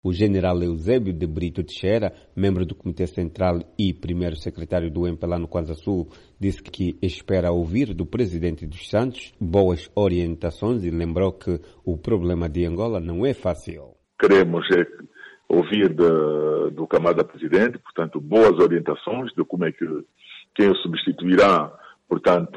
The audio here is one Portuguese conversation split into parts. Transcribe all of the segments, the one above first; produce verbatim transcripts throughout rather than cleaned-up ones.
O general Eusébio de Brito Teixeira, membro do Comitê Central e primeiro secretário do M P L A no Kwanza Sul, disse que espera ouvir do presidente dos Santos boas orientações e lembrou que o problema de Angola não é fácil. Queremos é, ouvir de, do Camada Presidente, portanto, boas orientações de como é que quem o substituirá, portanto,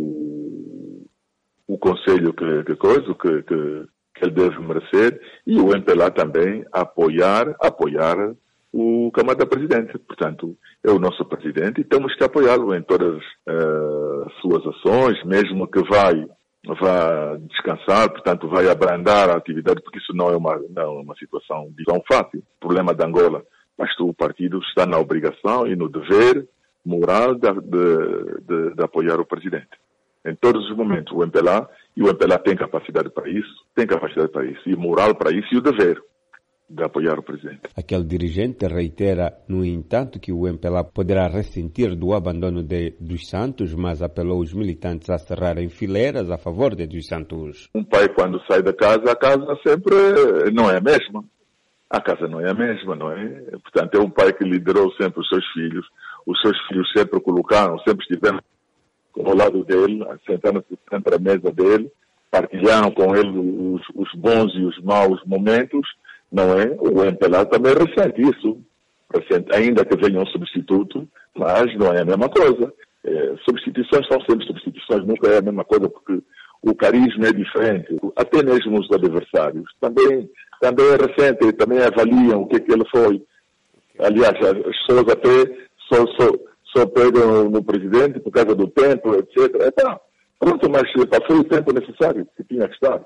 o conselho que, que coisa, que, que que ele deve merecer, e o M P L A também apoiar, apoiar o Camada Presidente. Portanto, é o nosso presidente e temos que apoiá-lo em todas as uh, suas ações, mesmo que vai, vá descansar, portanto, vai abrandar a atividade, porque isso não é uma, não é uma situação tão fácil. O problema de Angola, mas o partido está na obrigação e no dever moral de, de, de, de apoiar o presidente. Em todos os momentos, o M P L A, e o M P L A tem capacidade para isso, tem capacidade para isso, e moral para isso, e o dever de apoiar o presidente. Aquele dirigente reitera, no entanto, que o M P L A poderá ressentir do abandono de dos Santos, mas apelou os militantes a cerrarem fileiras a favor de dos Santos. Um pai, quando sai da casa, a casa sempre não é a mesma. A casa não é a mesma, não é? Portanto, é um pai que liderou sempre os seus filhos, os seus filhos sempre o colocaram, sempre estiveram ao lado dele, sentaram-se sempre à mesa dele, partilharam com ele os, os bons e os maus momentos, não é? O M P L A também ressente isso, ressente, ainda que venha um substituto, mas não é a mesma coisa. É, substituições são sempre substituições, nunca é a mesma coisa, porque o carisma é diferente. Até mesmo os adversários também, também é recente, também avaliam o que é que ele foi. Aliás, as pessoas até só... só só pegam no presidente por causa do tempo, etcétera. Então, pronto, mas foi o tempo necessário que tinha que estar.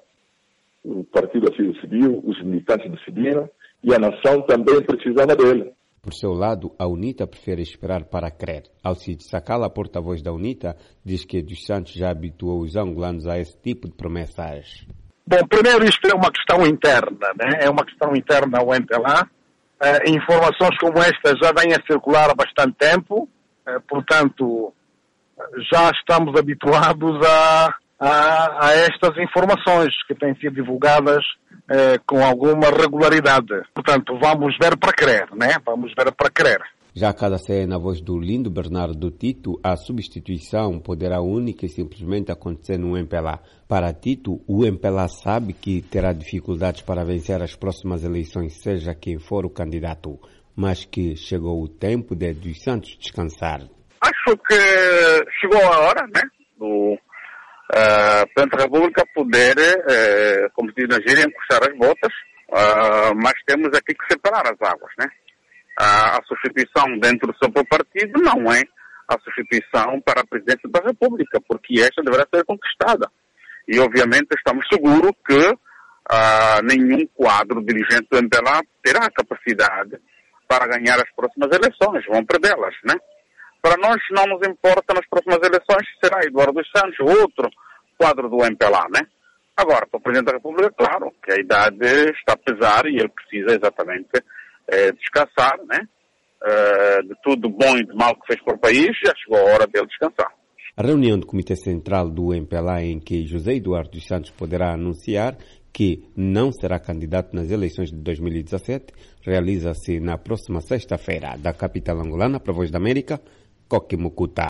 O partido assim decidiu, os militantes decidiram e a nação também precisava dele. Por seu lado, a UNITA prefere esperar para crer. Alcides Sacala, porta-voz da UNITA, diz que dos Santos já habituou os angolanos a esse tipo de promessas. Bom, primeiro isto é uma questão interna, né? É uma questão interna ao M P L A. Uh, informações como esta já vêm a circular há bastante tempo. Portanto, já estamos habituados a, a, a estas informações que têm sido divulgadas eh, com alguma regularidade. Portanto, vamos ver para crer, né? Vamos ver para crer. Já a cada C E, na voz do Lindo Bernardo Tito, a substituição poderá única e simplesmente acontecer no M P L A. Para Tito, o M P L A sabe que terá dificuldades para vencer as próximas eleições, seja quem for o candidato, mas que chegou o tempo de dos Santos descansar. Acho que chegou a hora, né, do uh, Presidente da República poder, uh, como se diz na gíria, encostar as botas, uh, mas temos aqui que separar as águas, né? Uh, a substituição dentro do seu partido não é a substituição para a Presidência da República, porque esta deverá ser conquistada. E, obviamente, estamos seguros que uh, nenhum quadro dirigente do M P L A terá a capacidade para ganhar as próximas eleições, vão perdê-las, né? Para nós não nos importa nas próximas eleições se será Eduardo dos Santos ou outro quadro do M P L A, né? Agora, para o Presidente da República, claro, que a idade está a pesar e ele precisa exatamente é, descansar, né? É, de tudo bom e de mal que fez para o país, já chegou a hora dele descansar. A reunião do Comitê Central do M P L A em que José Eduardo dos Santos poderá anunciar que não será candidato nas eleições de dois mil e dezassete, realiza-se na próxima sexta-feira. Da capital angolana, para a Voz da América, Coque Mucuta.